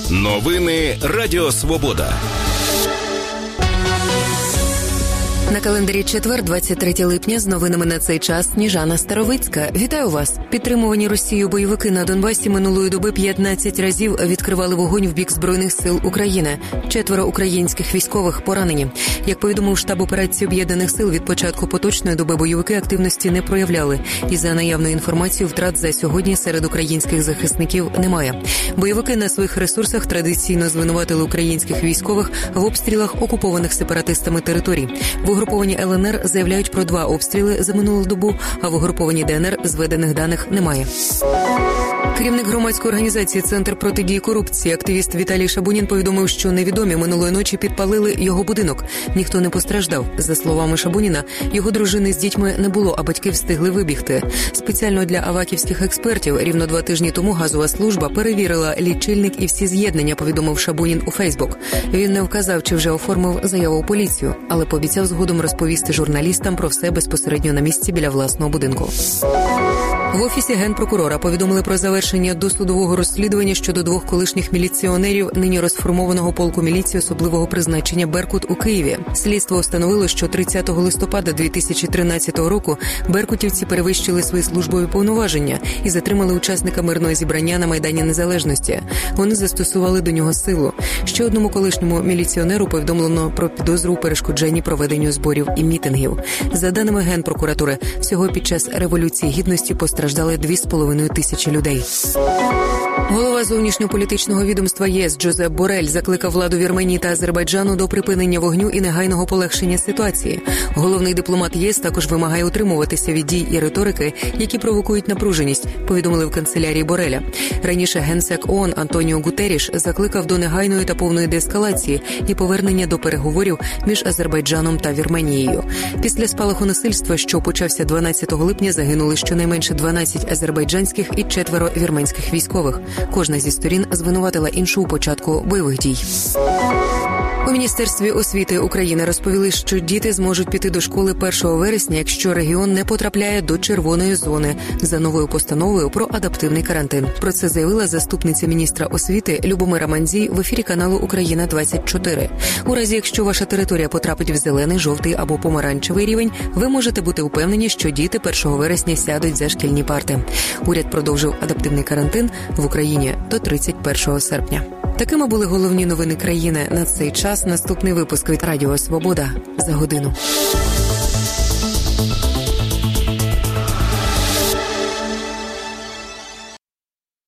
Новини Радіо Свобода. На календарі четвер, 23 липня, з новинами на цей час Сніжана Старовицька. Вітаю вас! Підтримувані Росією бойовики на Донбасі минулої доби 15 разів відкривали вогонь в бік Збройних сил України. 4 українських військових поранені. Як повідомив штаб операції Об'єднаних сил, від початку поточної доби бойовики активності не проявляли. І за наявною інформацією, втрат за сьогодні серед українських захисників немає. Бойовики на своїх ресурсах традиційно звинуватили українських військових в обстрілах окупованих сепаратистами територій. В угруповані ЛНР заявляють про 2 обстріли за минулу добу, а в угруповані ДНР зведених даних немає. Керівник громадської організації «Центр протидії корупції», активіст Віталій Шабунін повідомив, що невідомі минулої ночі підпалили його будинок. Ніхто не постраждав. За словами Шабуніна, його дружини з дітьми не було, а батьки встигли вибігти. Спеціально для аваківських експертів рівно 2 тижні тому газова служба перевірила лічильник і всі з'єднання, повідомив Шабунін у Фейсбук. Він не вказав, чи вже оформив заяву у поліцію, але пообіцяв згодом розповісти журналістам про все безпосередньо на місці біля власного будинку. В Офісі Генпрокурора повідомили про завершення досудового розслідування щодо 2 колишніх міліціонерів нині розформованого полку міліції особливого призначення «Беркут» у Києві. Слідство встановило, що 30 листопада 2013 року беркутівці перевищили свої службові повноваження і затримали учасника мирного зібрання на Майдані Незалежності. Вони застосували до нього силу. Ще одному колишньому міліціонеру повідомлено про підозру у перешкодженні проведенню зборів і мітингів. За даними Генпрокуратури, всього під час Революції Гідності постраждали 2,5 тисячі людей. Голова зовнішньополітичного відомства ЄС Джозеп Борель закликав владу Вірменії та Азербайджану до припинення вогню і негайного полегшення ситуації. Головний дипломат ЄС також вимагає утримуватися від дій і риторики, які провокують напруженість, повідомили в канцелярії Бореля. Раніше генсек ООН Антоніо Гутерріш закликав до негайної та повної деескалації і повернення до переговорів між Азербайджаном та Вірменією. Після спалаху насильства, що почався 12 липня, загинули щонайменше 12 азербайджанських і 4 вірменських військових. Кожна зі сторін звинуватила іншу у початку бойових дій. У Міністерстві освіти України розповіли, що діти зможуть піти до школи 1 вересня, якщо регіон не потрапляє до червоної зони за новою постановою про адаптивний карантин. Про це заявила заступниця міністра освіти Любомира Мандзій в ефірі каналу «Україна-24». У разі, якщо ваша територія потрапить в зелений, жовтий або помаранчевий рівень, ви можете бути упевнені, що діти 1 вересня сядуть за шкільні парти. Уряд продовжив адаптивний карантин в Україні до 31 серпня. Такими були головні новини країни на цей час. Наступний випуск від Радіо Свобода за годину.